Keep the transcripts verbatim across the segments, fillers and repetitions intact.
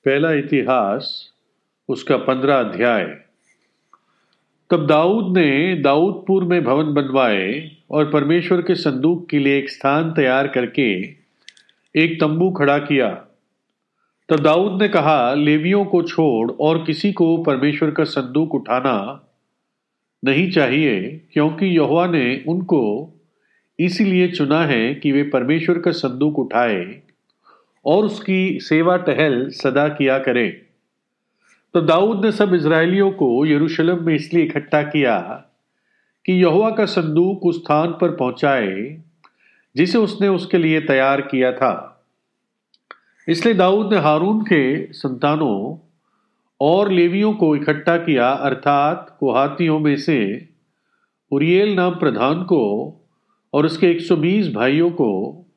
पहला इतिहास उसका पंद्रह अध्याय। तब दाऊद ने दाऊदपुर में भवन बनवाए और परमेश्वर के संदूक के लिए एक स्थान तैयार करके एक तंबू खड़ा किया। तब दाऊद ने कहा, लेवियों को छोड़ और किसी को परमेश्वर का संदूक उठाना नहीं चाहिए, क्योंकि यहोवा ने उनको इसीलिए चुना है कि वे परमेश्वर का संदूक उठाए और उसकी सेवा टहल सदा किया करें। तो दाऊद ने सब इजरायलियों को यरूशलेम में इसलिए इकट्ठा किया कि यहोवा का संदूक उस स्थान पर पहुंचाए जिसे उसने उसके लिए तैयार किया था। इसलिए दाऊद ने हारून के संतानों और लेवियों को इकट्ठा किया, अर्थात कोहातियों में से उरियेल नाम प्रधान को और उसके एक सौ बीस भाइयों को,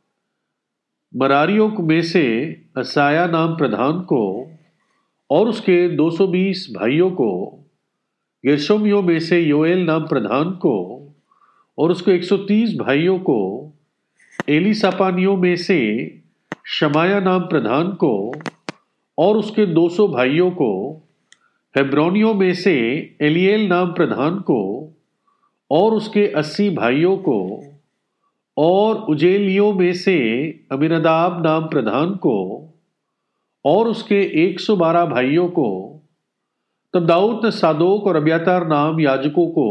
मरारियों में से असाया नाम प्रधान को और उसके दो सौ बीस भाइयों को, गेर्शोमियों में से योएल नाम प्रधान को और उसके एक सौ तीस भाइयों को, एलीसापानियों में से शमाया नाम प्रधान को और उसके दो सौ भाइयों को, हेब्रोनियों में से एलिएल नाम प्रधान को और उसके अस्सी भाइयों को, और उजेलियों में से अमीनादाब नाम प्रधान को और उसके एक सौ बारह भाइयों को। तब दाऊद ने सादोक और अब्यातार नाम याजकों को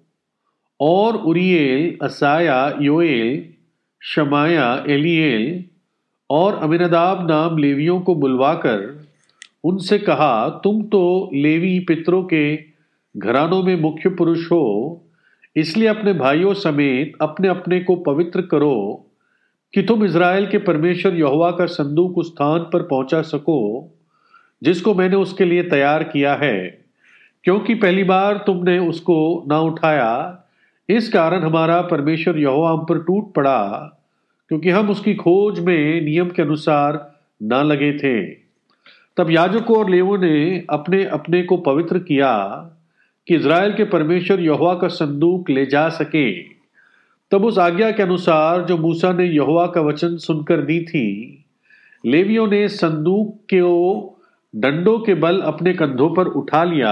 और उरियेल, असाया, योएल, शमाया, एलिएल और अमीनादाब नाम लेवियों को बुलवाकर उनसे कहा, तुम तो लेवी पितरों के घरानों में मुख्य पुरुष हो, इसलिए अपने भाइयों समेत अपने अपने को पवित्र करो कि तुम इज़राइल के परमेश्वर यहोवा का संदूक उस स्थान पर पहुंचा सको जिसको मैंने उसके लिए तैयार किया है, क्योंकि पहली बार तुमने उसको ना उठाया। इस कारण हमारा परमेश्वर यहोवा हम पर टूट पड़ा, क्योंकि हम उसकी खोज में नियम के अनुसार ना लगे थे। तब याजकों और लेवियों ने अपने अपने को पवित्र किया कि इज़राइल के परमेश्वर यहोवा का संदूक ले जा सके। तब उस आज्ञा के अनुसार जो मूसा ने यहोवा का वचन सुनकर दी थी, लेवियों ने संदूक के डंडों के बल अपने कंधों पर उठा लिया।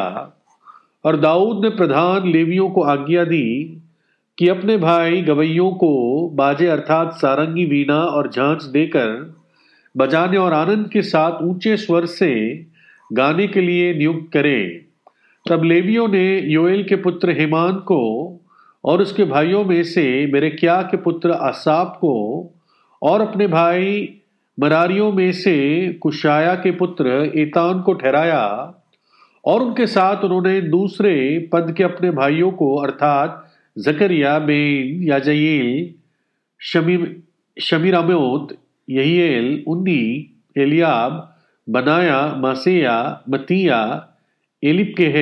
और दाऊद ने प्रधान लेवियों को आज्ञा दी कि अपने भाई गवैयों को बाजे अर्थात सारंगी, वीणा और झांझ देकर बजाने और आनंद के साथ ऊंचे स्वर से गाने के लिए नियुक्त करें। तब लेवियों ने योएल के पुत्र हेमान को और उसके भाइयों में से बेरेक्याह के पुत्र आसाप को और अपने भाई मरारियों में से कुशाया के पुत्र एतान को ठहराया, और उनके साथ उन्होंने दूसरे पद के अपने भाइयों को अर्थात जकरिया, बेन, याजयेल, शमी शमीरामोत, यहीएल, उन्नी, एलियाब, बनाया, मासेया, मतिया, एलिपकेह,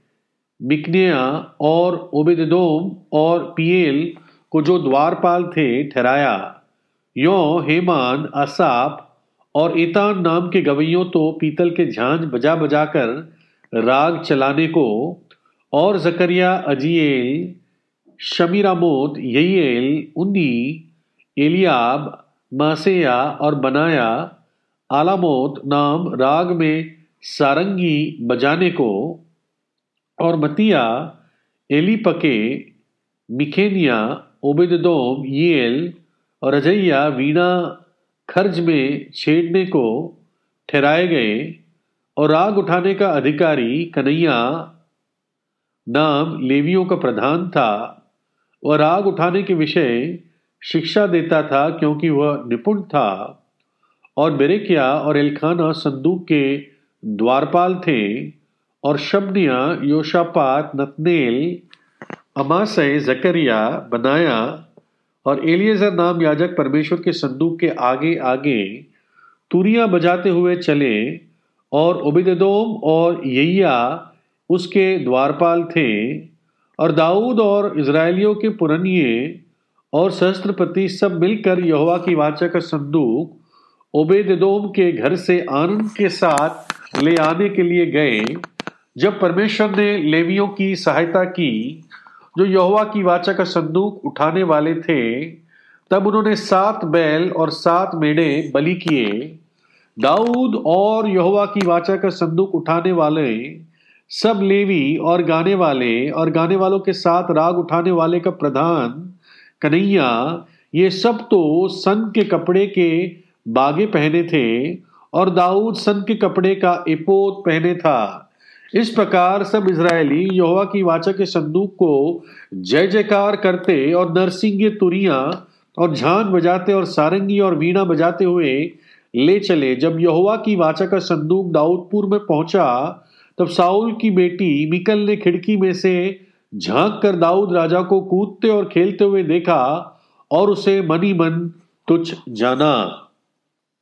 मिकनेया और ओबेदेदोम और पीएल को जो द्वारपाल थे ठहराया। यो हेमान, आसाप और एतान नाम के गवैयों तो पीतल के झांझ बजा बजा कर राग चलाने को, और जकरिया, अजीएल, शमीरामोत, यहीएल, उन्नी, एलियाब, मासेया और बनाया आलामोत नाम राग में सारंगी बजाने को, और मतिया, एलीपके, मिखेनिया, ओबेदेदोम, यीएल और अजैया वीणा खर्ज में छेड़ने को ठहराए गए। और राग उठाने का अधिकारी कन्हैया नाम लेवियों का प्रधान था। वह राग उठाने के विषय शिक्षा देता था, क्योंकि वह निपुण था। और बेरेक्याह और एल्काना संदूक के द्वारपाल थे, और शबनिया, योशापात, नतनेल, अमासै, जकरिया, बनाया और एलिएजर नाम याजक परमेश्वर के संदूक के आगे आगे तुरियां बजाते हुए चले। और ओबेदेदोम और यहिया उसके द्वारपाल थे। और दाऊद और इजरायलियों के पुरनिये और सहस्त्रपति सब मिलकर यहोवा की वाचा का संदूक ओबेदेदोम के घर से आनंद के साथ ले आने के लिए गए। जब परमेश्वर ने लेवियों की सहायता की जो यहोवा की वाचा का संदूक उठाने वाले थे, तब उन्होंने सात बैल और सात मेढ़े बलि किए, दाऊद और यहोवा की वाचा का संदूक उठाने वाले सब लेवी और गाने वाले और गाने वालों के साथ राग उठाने वाले का प्रधान कन्हैया, ये सब तो सन के कपड़े के बागे पहने थे और दाऊद सन के कपड़े का एपोद पहने था। इस प्रकार सब इज़राइली यहोवा की वाचा के संदूक को जय जयकार करते और नरसिंगे तुरियां और झांझ बजाते और सारंगी और वीणा बजाते हुए ले चले। जब यहोवा की वाचा का संदूक दाऊदपुर में पहुंचा, तब साउल की बेटी मिकल ने खिड़की में से झांक कर दाऊद राजा को कूदते और खेलते हुए देखा और उसे मन ही मन तुच्छ जाना।